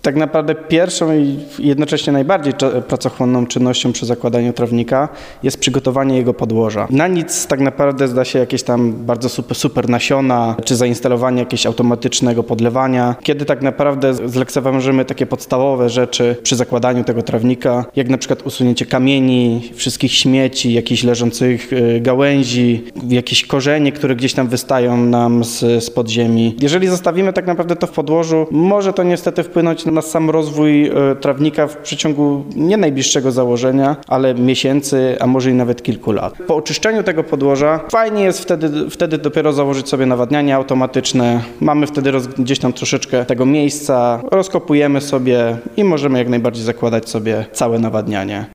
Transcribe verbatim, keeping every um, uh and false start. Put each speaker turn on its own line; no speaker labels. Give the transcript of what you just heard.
Tak naprawdę pierwszą i jednocześnie najbardziej pracochłonną czynnością przy zakładaniu trawnika jest przygotowanie jego podłoża. Na nic tak naprawdę zda się jakieś tam bardzo super, super nasiona, czy zainstalowanie jakiegoś automatycznego podlewania, kiedy tak naprawdę zlekceważymy takie podstawowe rzeczy przy zakładaniu tego trawnika, jak na przykład usunięcie kamieni, wszystkich śmieci, jakichś leżących gałęzi, jakieś korzenie, które gdzieś tam wystają nam z, z podziemi. Jeżeli zostawimy tak naprawdę to w podłożu, może to niestety wpłynąć na sam rozwój trawnika w przeciągu nie najbliższego założenia, ale miesięcy, a może i nawet kilku lat. Po oczyszczeniu tego podłoża fajnie jest wtedy, wtedy dopiero założyć sobie nawadnianie automatyczne. Mamy wtedy roz, gdzieś tam troszeczkę tego miejsca, rozkopujemy sobie i możemy jak najbardziej zakładać sobie całe nawadnianie.